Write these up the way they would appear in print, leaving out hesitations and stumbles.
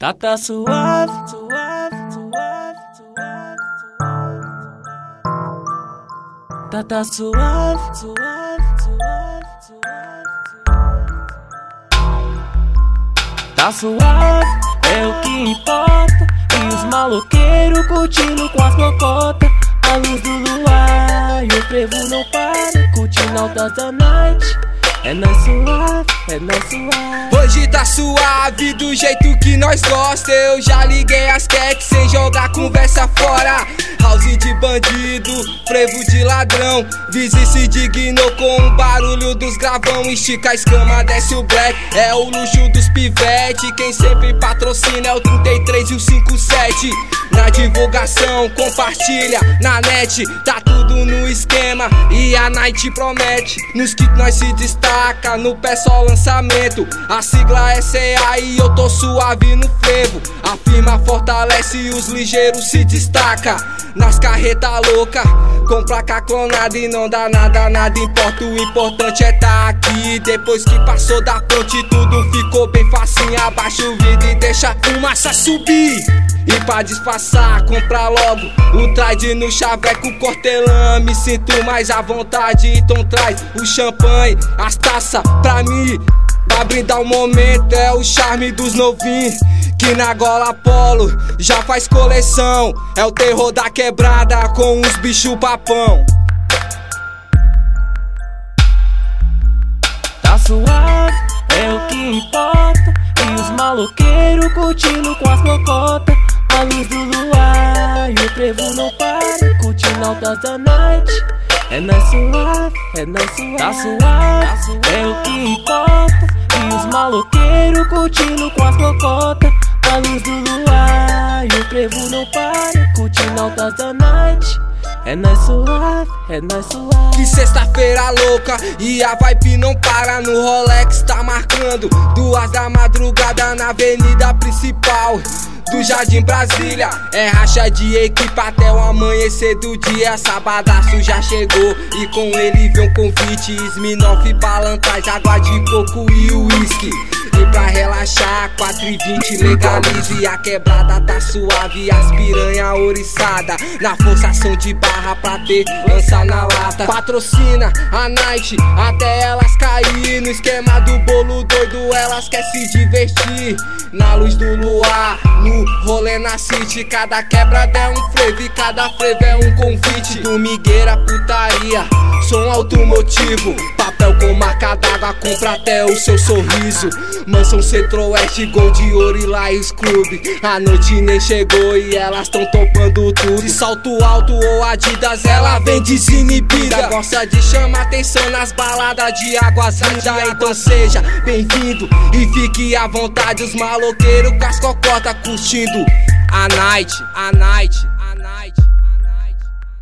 Tá suave, suave, suave, suave. Tá suave, suave, suave, suave. Tá suave, é o que importa. E os maloqueiros curtindo com as cocotas. A luz do luar e o frevo não para, curtindo altas da night. É nós suave, é nós suave. Hoje tá suave do jeito que nós gosta. Eu já liguei as cats sem jogar conversa fora. House de bandido, frevo de ladrão. Vizi se dignou com o barulho dos gravão. Estica a escama, desce o black. É o luxo dos pivete. Quem sempre patrocina é o 33 e o 57. Na divulgação, compartilha na net. Tá tudo no esquema e a night promete. Nos que nós se destaca, no pé só lançamento. A sigla é CA e eu tô suave no frevo. A firma fortalece e os ligeiros se destaca. Nas carreta louca, com placa clonada e não dá nada, nada importa. O importante é tá aqui. Depois que passou da ponte tudo ficou bem facinho. Abaixa o vidro e deixa a fumaça subir. E pra disfarçar, compra logo o trade no chaveco cortelã. Me sinto mais à vontade, então traz o champanhe, as taças pra mim. Pra brindar o momento é o charme dos novinhos que na gola polo já faz coleção. É o terror da quebrada com os bichos papão. Tá suave, é o que importa. E os maloqueiros curtindo com as cocotas. A luz do luar e o frevo não para, curtindo altas da night. É nós suave, é nós suave. Tá suave, é o que importa. E os maloqueiros curtindo com as cocotas. A luz do luar e o frevo não para, curtindo altas da night. É nós suave, é nós suave. Que sexta-feira louca e a vibe não para. No Rolex tá marcando 2 da madrugada na avenida principal do Jardim Brasília. É racha de equipe até o amanhecer do dia. Sabadaço já chegou e com ele vem um convite. Smirnoff, Ballantyne, água de coco e uísque. E pra relaxar, 4h20 legalize. A quebrada tá suave, as piranha ouriçada. Na forçação de barra pra ter lança na lata. Patrocina a night até elas cair. No esquema do bolo doido elas quer se divertir. Na luz do luar, no rolê na city. Cada quebrada é um frevo e cada frevo é um convite. Domigueira, putaria, som automotivo. Papel com marca d'água, compra até o seu sorriso. Mansão Centro-Oeste, Gol de Ouro e Lions Club. A noite nem chegou e elas tão topando tudo. De salto alto ou Adidas, ela vem desinibida. Gosta de chamar atenção nas baladas de águas lindas. Então seja bem-vindo e fique à vontade. Os maloqueiros com as cocotas curtindo a night, a night, a night, a night.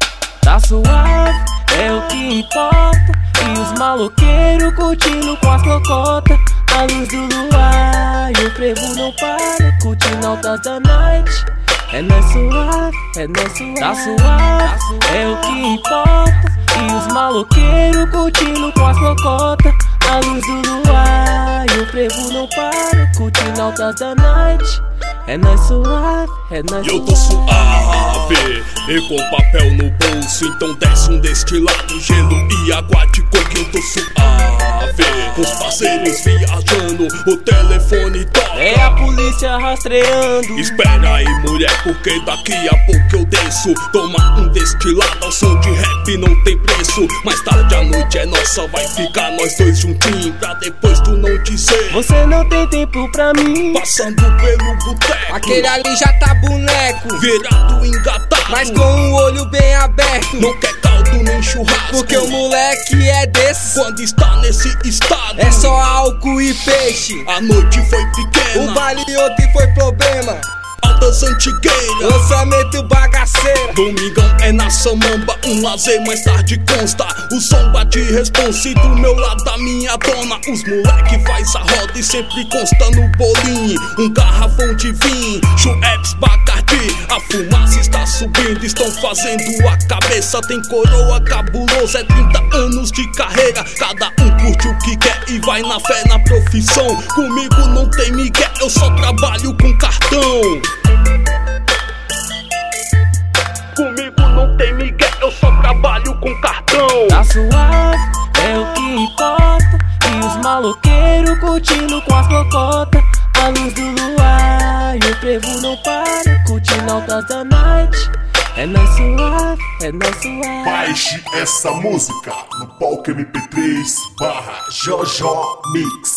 Tá suave, é o que importa. E os maloqueiros curtindo com as cocotas. A luz do luar e o frevo não para, curtindo altas da night. É nós suave, é nós suave. Tá suave, é o que importa. E os maloqueiros curtindo com as cocotas. A luz do luar e o frevo não para, curtindo altas da night. É nós suave, é nós suave. Eu tô suave, e com papel no bolso. Então desce um destilado, gelo e água de coco. Eu tô suave, com os parceiros viajando, o telefone toca. É a polícia rastreando. Espera aí, mulher, porque daqui a pouco eu desço. Toma um destilado, ao som de rap não tem preço. Mais tarde a noite é nossa, vai ficar nós dois juntinhos. Pra depois tu não dizer você não tem tempo pra mim. Passando pelo boteco, aquele ali já tá boneco, virado, engatado, mas com o olho bem aberto. Não quer caldo nem churrasco, porque o moleque é desse. Quando está nesse estado é só álcool e peixe. A noite foi pequena, o baile ontem foi problema. Altas antigueiras, lançamento bagaceira. Domingão é na Samamba, um lazer mais tarde consta. O som bate responsa e do meu lado a minha dona. Os moleque faz a roda e sempre consta no bolinho um garrafão de vinho, Schweppes, Bacardi. A fumaça está subindo, estão fazendo a cabeça. Tem coroa cabulosa, é 30 anos de carreira. Cada um curte o que quer e vai na fé, na profissão. Comigo não tem migué, eu só trabalho com cartão. Comigo não tem migué, eu só trabalho com cartão. Tá suave, é o que importa. E os maloqueiros curtindo com as cocotas. A luz do luar e o frevo não para, curtindo altas da night. É nós suave, é nós suave. Baixe essa música no palco MP3/JoJo Mix.